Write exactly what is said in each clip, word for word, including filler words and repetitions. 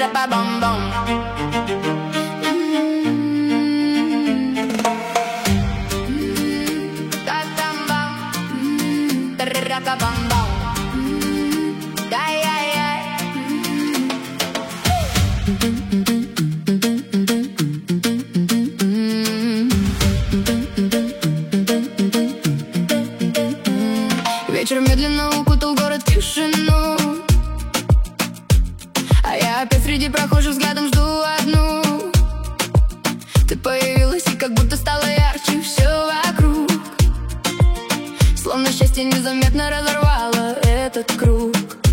Ра-па-бам-бам. Та-там-бам. Ра-па-бам-бам. Ай-яй-яй. Вечер медленно укутал город в тишину, а я опять среди прохожих взглядом жду одну. Ты появилась и как будто стало ярче все вокруг, словно счастье незаметно разорвало этот круг.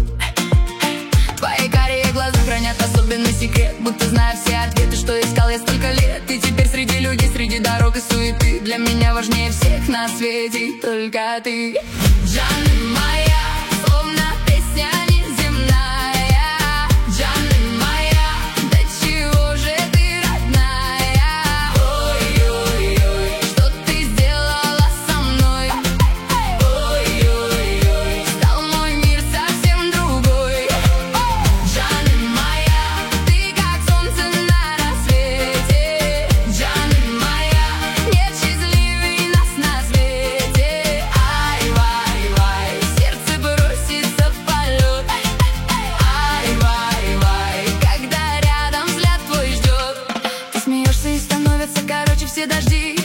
Твои карие глаза хранят особенный секрет, будто зная все ответы, что искал я столько лет. И теперь среди людей, среди дорог и суеты, для меня важнее всех на свете только ты. Джанны моя, словно песня неземная. Джанны моя, до чего же ты родная. Ой-ой-ой, что ты сделала со мной. Ой-ой-ой, стал мой мир совсем другой. Джанны моя, ты как солнце на рассвете. Джанны моя, нет счастливей нас на свете. Ай-вай-вай, сердце бросится в полет. Ай-вай-вай, когда рядом взгляд твой ждет. Ты смеешься и становятся короче все дожди,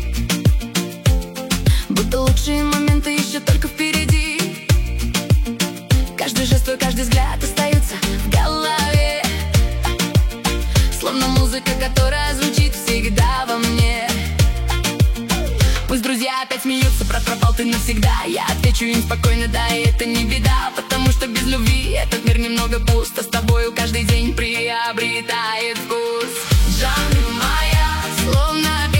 будто лучшие моменты еще только впереди. Каждый жест твой, каждый взгляд остаются в голове, словно музыка, которая звучит всегда во мне. Пусть друзья опять смеются, брат, пропал ты навсегда. Я отвечу им спокойно, да, и это не беда, потому что без любви этот мир немного пуст, а с тобою каждый день приобретает вкус. Джанны моя, словно